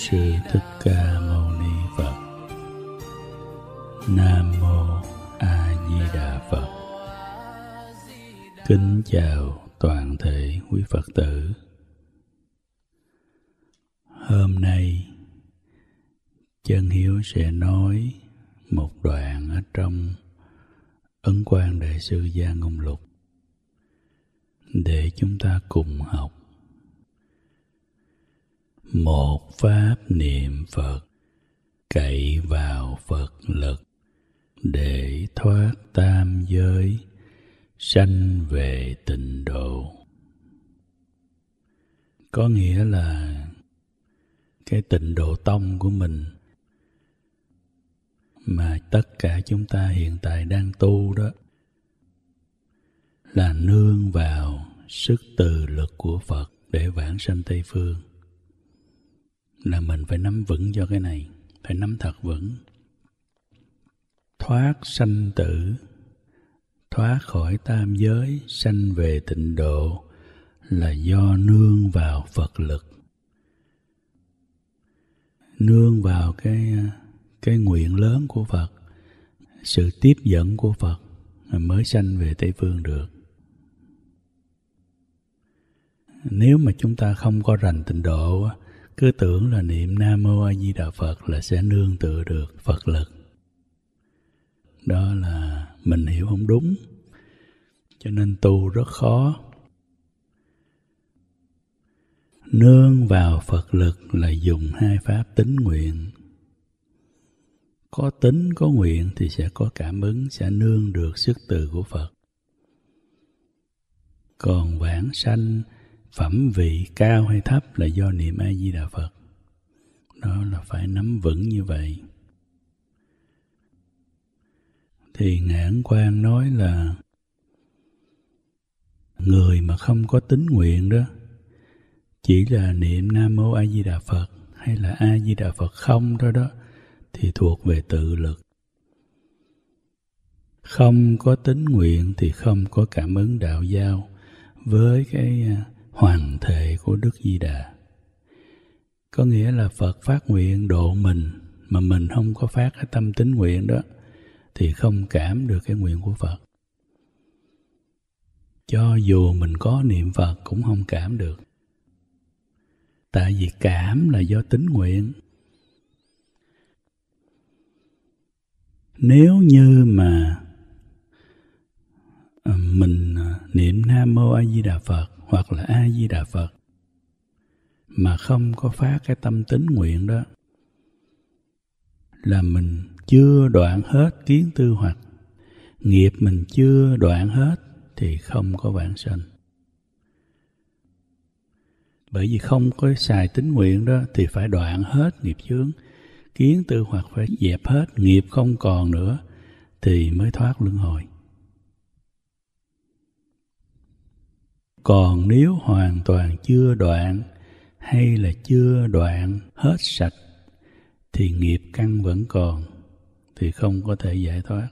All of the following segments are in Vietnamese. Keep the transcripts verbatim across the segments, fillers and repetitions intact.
Sư Thích Ca Mâu Ni Phật. Nam Mô A Di Đà Phật. Kính chào toàn thể quý Phật tử. Hôm nay Chân Hiếu sẽ nói một đoạn ở trong Ấn Quang Đại Sư Gia Ngôn Lục để chúng ta cùng học. Một pháp niệm Phật, cậy vào Phật lực để thoát tam giới, sanh về tịnh độ. Có nghĩa là cái tịnh độ tông của mình mà tất cả chúng ta hiện tại đang tu đó là nương vào sức từ lực của Phật để vãng sanh Tây Phương. Là mình phải nắm vững cho cái này, phải nắm thật vững. Thoát sanh tử, thoát khỏi tam giới, sanh về tịnh độ là do nương vào Phật lực. Nương vào cái, cái nguyện lớn của Phật, sự tiếp dẫn của Phật mới sanh về Tây Phương được. Nếu mà chúng ta không có rành tịnh độ, cứ tưởng là niệm Nam Mô A Di Đà Phật là sẽ nương tựa được Phật lực. Đó là mình hiểu không đúng, cho nên tu rất khó. Nương vào Phật lực là dùng hai pháp tín nguyện. Có tín, có nguyện thì sẽ có cảm ứng, sẽ nương được sức từ của Phật. Còn vãng sanh, phẩm vị cao hay thấp là do niệm A Di Đà Phật. Đó là phải nắm vững như vậy. Thì Ngài Ấn Quang nói là người mà không có tín nguyện đó, chỉ là niệm Nam Mô A Di Đà Phật hay là A Di Đà Phật không đó đó, thì thuộc về tự lực. Không có tín nguyện thì không có cảm ứng đạo giao với cái hoàng thể của Đức Di Đà. Có nghĩa là Phật phát nguyện độ mình mà mình không có phát cái tâm tín nguyện đó thì không cảm được cái nguyện của Phật. Cho dù mình có niệm Phật cũng không cảm được. Tại vì cảm là do tín nguyện. Nếu như mà mình niệm Nam Mô A Di Đà Phật hoặc là A Di Đà Phật mà không có phát cái tâm tín nguyện đó, là mình chưa đoạn hết kiến tư hoặc, nghiệp mình chưa đoạn hết thì không có vãng sanh. Bởi vì không có xài tín nguyện đó thì phải đoạn hết nghiệp chướng, kiến tư hoặc phải dẹp hết, nghiệp không còn nữa thì mới thoát luân hồi. Còn nếu hoàn toàn chưa đoạn hay là chưa đoạn hết sạch thì nghiệp căn vẫn còn, thì không có thể giải thoát.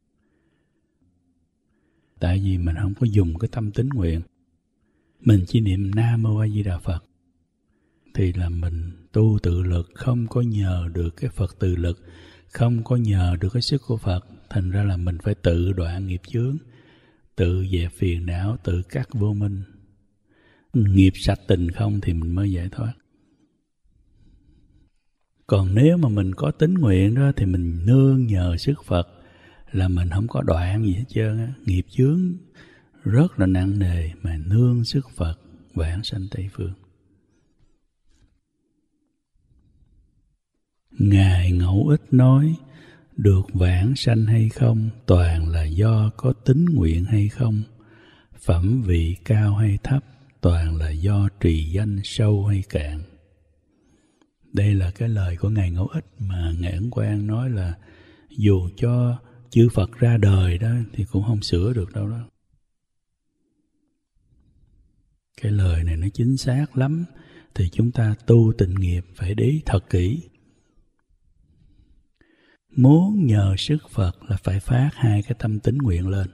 Tại vì mình không có dùng cái tâm tín nguyện, mình chỉ niệm Nam Mô A Di Đà Phật thì là mình tu tự lực, không có nhờ được cái Phật từ lực, không có nhờ được cái sức của Phật. Thành ra là mình phải tự đoạn nghiệp chướng, tự dẹp phiền não, tự cắt vô minh. Nghiệp sạch tình không thì mình mới giải thoát. Còn nếu mà mình có tín nguyện đó thì mình nương nhờ sức Phật là mình không có đoạn gì hết trơn á. Nghiệp chướng rất là nặng nề mà nương sức Phật vãng sanh Tây Phương. Ngài Ngẫu Ích nói được vãng sanh hay không toàn là do có tín nguyện hay không, phẩm vị cao hay thấp toàn là do trì danh sâu hay cạn. Đây là cái lời của Ngài Ngẫu Ích mà Ngài Ấn Quang nói là dù cho chư Phật ra đời đó thì cũng không sửa được đâu đó. Cái lời này nó chính xác lắm, thì chúng ta tu tịnh nghiệp phải để ý thật kỹ. Muốn nhờ sức Phật là phải phát hai cái tâm tín nguyện lên.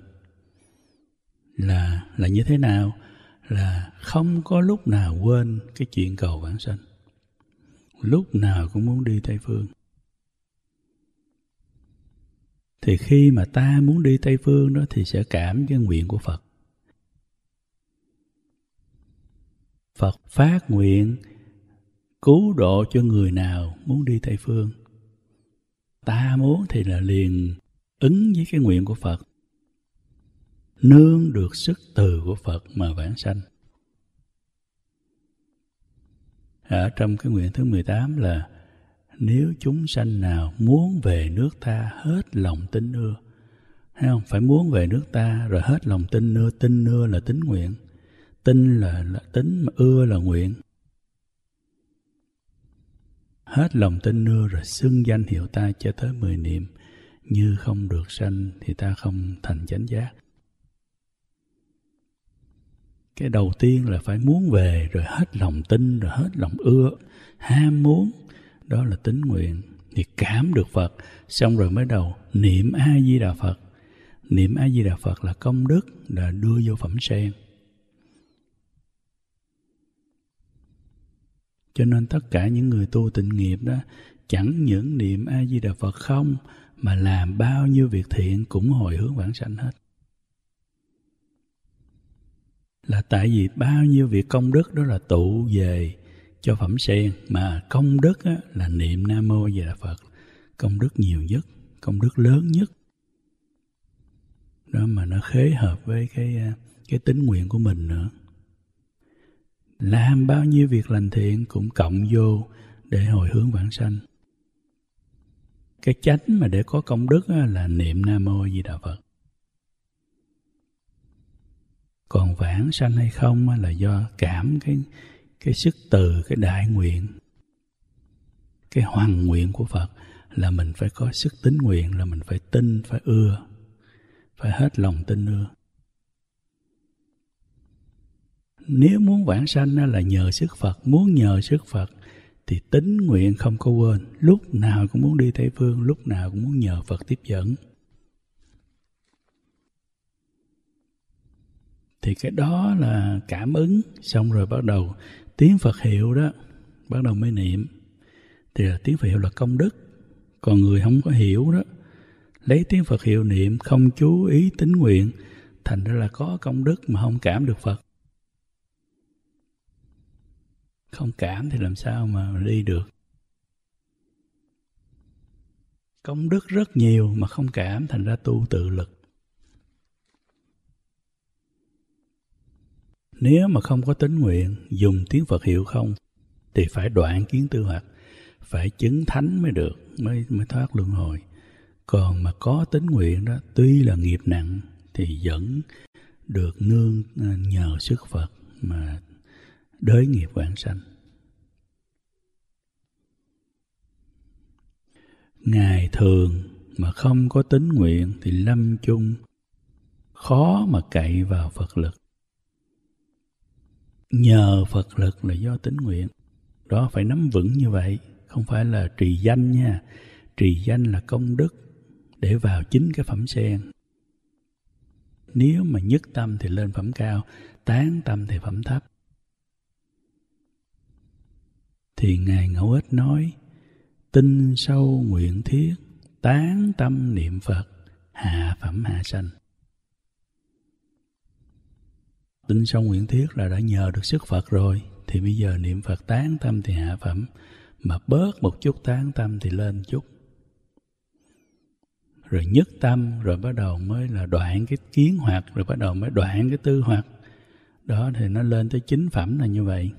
Là, là như thế nào? Là không có lúc nào quên cái chuyện cầu vãng sanh. lúc nào cũng muốn đi Tây Phương. Thì khi mà ta muốn đi Tây Phương đó thì sẽ cảm cái nguyện của Phật. Phật phát nguyện cứu độ cho người nào muốn đi Tây Phương. Ta muốn thì là liền ứng với cái nguyện của Phật, nương được sức từ của Phật mà vãng sanh. Ở trong cái nguyện thứ mười tám là nếu chúng sanh nào muốn về nước ta hết lòng tin ưa. Thấy không? Phải muốn về nước ta rồi hết lòng tin ưa. Tin ưa là tín nguyện. Tin là, là tính, mà ưa là nguyện. Hết lòng tin ưa rồi xưng danh hiệu ta cho tới mười niệm. Như không được sanh thì ta không thành chánh giác. Cái đầu tiên là phải muốn về, rồi hết lòng tin, rồi hết lòng ưa, ham muốn. Đó là tín nguyện. Thì cảm được Phật, xong rồi mới đầu niệm A-di-đà Phật. Niệm A-di-đà Phật là công đức, là đưa vô phẩm sen. Cho nên tất cả những người tu tịnh nghiệp đó, chẳng những niệm A-di-đà Phật không, mà làm bao nhiêu việc thiện cũng hồi hướng vãng sanh hết. Là tại vì bao nhiêu việc công đức đó là tụ về cho phẩm sen, mà công đức á, là niệm Nam Mô A Di Đà Phật, công đức nhiều nhất, công đức lớn nhất. Đó mà nó khế hợp với cái cái tín nguyện của mình nữa. Làm bao nhiêu việc lành thiện cũng cộng vô để hồi hướng vãng sanh. Cái chánh mà để có công đức á, là niệm Nam Mô A Di Đà Phật. Còn vãng sanh hay không á, là do cảm cái cái sức từ, cái đại nguyện, cái hoằng nguyện của Phật, là mình phải có sức tín nguyện, là mình phải tin, phải ưa, phải hết lòng tin ưa. Nếu muốn vãng sanh á, là nhờ sức Phật, muốn nhờ sức Phật thì tín nguyện không có quên, lúc nào cũng muốn đi Tây Phương, lúc nào cũng muốn nhờ Phật tiếp dẫn. Thì cái đó là cảm ứng, xong rồi bắt đầu tiếng Phật hiệu đó, bắt đầu mới niệm. Thì là tiếng Phật hiệu là công đức. Còn người không có hiểu đó, lấy tiếng Phật hiệu niệm, không chú ý tín nguyện, thành ra là có công đức mà không cảm được Phật. Không cảm thì làm sao mà đi được. Công đức rất nhiều mà không cảm, thành ra tu tự lực. Nếu mà không có tín nguyện, dùng tiếng Phật hiệu không, thì phải đoạn kiến tư hoặc, phải chứng thánh mới được, mới, mới thoát luân hồi. Còn mà có tín nguyện đó, tuy là nghiệp nặng, thì vẫn được nương nhờ sức Phật mà đới nghiệp vãng sanh. Ngày thường mà không có tín nguyện thì lâm chung khó mà cậy vào Phật lực. Nhờ Phật lực là do tín nguyện. Đó phải nắm vững như vậy, không phải là trì danh nha. Trì danh là công đức để vào chính cái phẩm sen. Nếu mà nhất tâm thì lên phẩm cao, tán tâm thì phẩm thấp. Thì Ngài Ngẫu Ích nói, tinh sâu nguyện thiết, tán tâm niệm Phật, hạ phẩm hạ sanh. Tinh sâu nguyện thiết là đã nhờ được sức Phật rồi, thì bây giờ niệm Phật tán tâm thì hạ phẩm, mà bớt một chút tán tâm thì lên chút. Rồi nhất tâm, rồi bắt đầu mới là đoạn cái kiến hoặc, rồi bắt đầu mới đoạn cái tư hoặc. Đó thì nó lên tới chính phẩm là như vậy.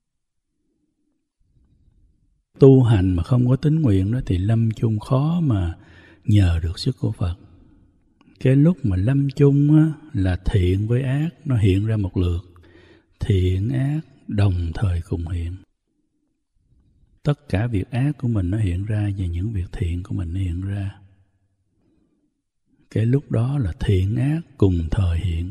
Tu hành mà không có tín nguyện đó thì lâm chung khó mà nhờ được sức của Phật. Cái lúc mà lâm chung á, là thiện với ác nó hiện ra một lượt. Thiện ác đồng thời cùng hiện. Tất cả việc ác của mình nó hiện ra và những việc thiện của mình nó hiện ra. Cái lúc đó là thiện ác cùng thời hiện.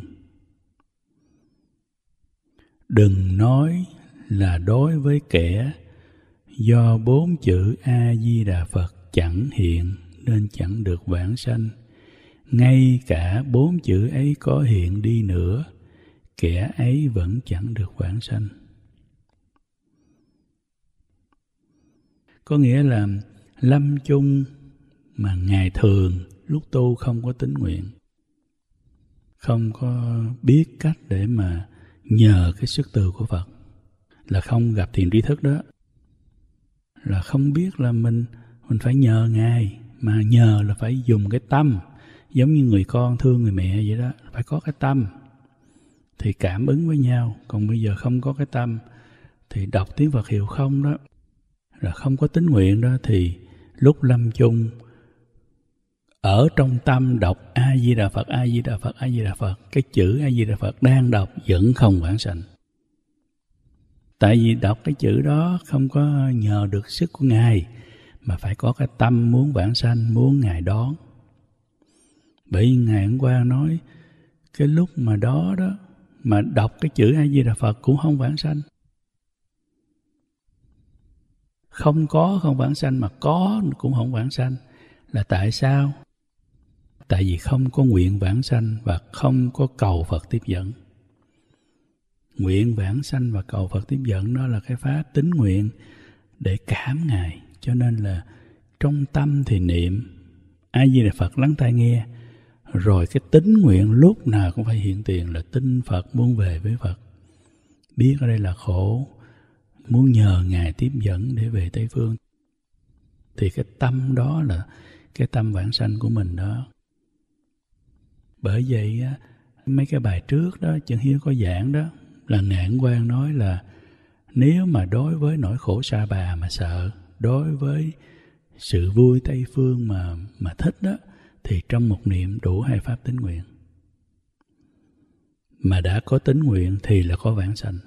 Đừng nói là đối với kẻ do bốn chữ A-di-đà Phật chẳng hiện nên chẳng được vãng sanh. Ngay cả bốn chữ ấy có hiện đi nữa, kẻ ấy vẫn chẳng được vãng sanh. Có nghĩa là lâm chung mà ngày thường lúc tu không có tín nguyện, không có biết cách để mà nhờ cái sức từ của Phật, là không gặp thiền tri thức đó, là không biết là mình mình phải nhờ Ngài, mà nhờ là phải dùng cái tâm, giống như người con thương người mẹ vậy đó, phải có cái tâm thì cảm ứng với nhau. Còn bây giờ không có cái tâm thì đọc tiếng Phật hiệu không đó, là không có tín nguyện đó, thì lúc lâm chung ở trong tâm đọc A Di Đà Phật, A Di Đà Phật, A Di Đà Phật, cái chữ A Di Đà Phật đang đọc vẫn không vãng sanh. Tại vì đọc cái chữ đó không có nhờ được sức của Ngài, mà phải có cái tâm muốn vãng sanh, muốn Ngài đón. Bởi vì Ngài hôm qua nói cái lúc mà đó đó mà đọc cái chữ A Di Đà Phật cũng không vãng sanh. Không có không vãng sanh, mà có cũng không vãng sanh. Là tại sao? Tại vì không có nguyện vãng sanh và không có cầu Phật tiếp dẫn. Nguyện vãng sanh và cầu Phật tiếp dẫn đó là cái pháp tín nguyện để cảm Ngài. Cho nên là trong tâm thì niệm A Di Đà Phật, lắng tai nghe, rồi cái tín nguyện lúc nào cũng phải hiện tiền là tin Phật, muốn về với Phật, biết ở đây là khổ, muốn nhờ Ngài tiếp dẫn để về Tây Phương. Thì cái tâm đó là cái tâm vãng sanh của mình đó. Bởi vậy mấy cái bài trước đó Chân Hiếu có giảng đó, là Ngạn Quang nói là nếu mà đối với nỗi khổ sa bà mà sợ, đối với sự vui Tây Phương mà mà thích đó, thì trong một niệm đủ hai pháp tín nguyện. Mà đã có tín nguyện thì là có vãng sanh.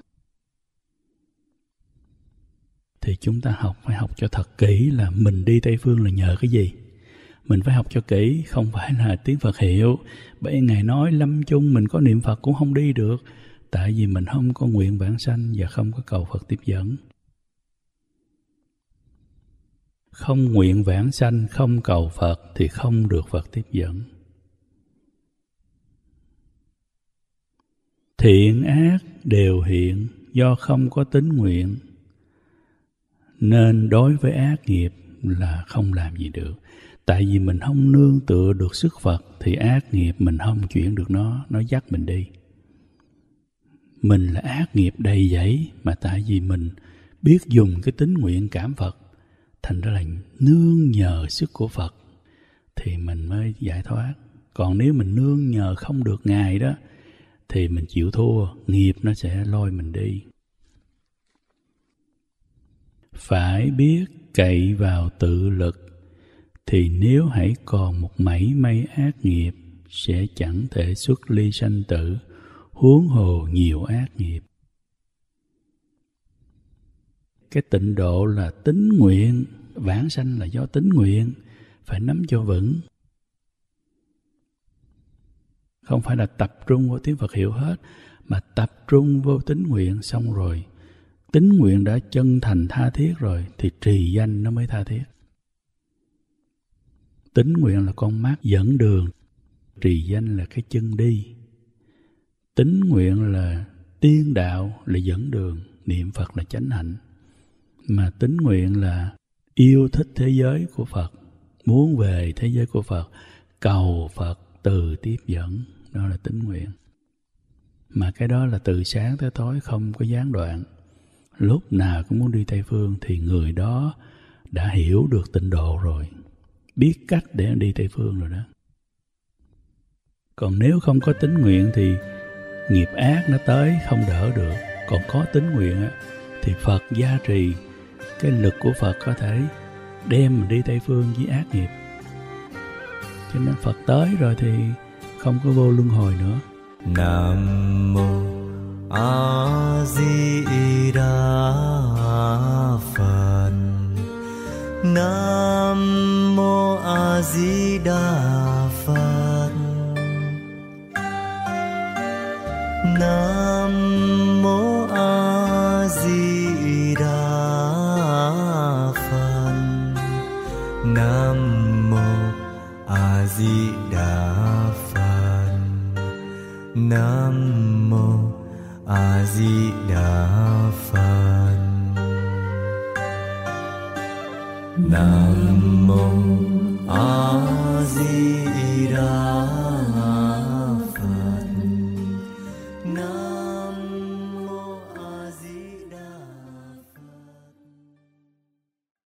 Thì chúng ta học phải học cho thật kỹ là mình đi Tây Phương là nhờ cái gì. Mình phải học cho kỹ, không phải là tiếng Phật hiệu. Bởi Ngài nói lâm chung mình có niệm Phật cũng không đi được, tại vì mình không có nguyện vãng sanh và không có cầu Phật tiếp dẫn. Không nguyện vãng sanh, không cầu Phật thì không được Phật tiếp dẫn. Thiện ác đều hiện do không có tín nguyện, nên đối với ác nghiệp là không làm gì được. Tại vì mình không nương tựa được sức Phật thì ác nghiệp mình không chuyển được nó, nó dắt mình đi. Mình là ác nghiệp đầy dẫy, mà tại vì mình biết dùng cái tín nguyện cảm Phật, thành ra là nương nhờ sức của Phật thì mình mới giải thoát. Còn nếu mình nương nhờ không được Ngài đó thì mình chịu thua, nghiệp nó sẽ lôi mình đi. Phải biết cậy vào tự lực, thì nếu hãy còn một mảy may ác nghiệp sẽ chẳng thể xuất ly sanh tử, huống hồ nhiều ác nghiệp. Cái tịnh độ là tín nguyện, vãng sanh là do tín nguyện, phải nắm cho vững. Không phải là tập trung vào tiếng Phật hiệu hết, mà tập trung vô tín nguyện, xong rồi tín nguyện đã chân thành tha thiết rồi thì trì danh nó mới tha thiết. Tín nguyện là con mắt dẫn đường, trì danh là cái chân đi. Tín nguyện là tiên đạo, là dẫn đường, niệm Phật là chánh hạnh. Mà tín nguyện là yêu thích thế giới của Phật, muốn về thế giới của Phật, cầu Phật từ tiếp dẫn, đó là tín nguyện. Mà cái đó là từ sáng tới tối không có gián đoạn. Lúc nào cũng muốn đi Tây Phương thì người đó đã hiểu được tịnh độ rồi, biết cách để đi Tây Phương rồi đó. Còn nếu không có tín nguyện thì nghiệp ác nó tới không đỡ được. Còn có tín nguyện á, thì Phật gia trì, cái lực của Phật có thể đem mình đi Tây Phương với ác nghiệp. Cho nên Phật tới rồi thì không có vô luân hồi nữa. Nam mô A Di Đà Phật. Nam mô A Di Đà Phật. Nam mô A Di Đà Phật. Nam mô A Di Đà Phật. Nam mô A Di Đà Phật. Nam mô A Di Đà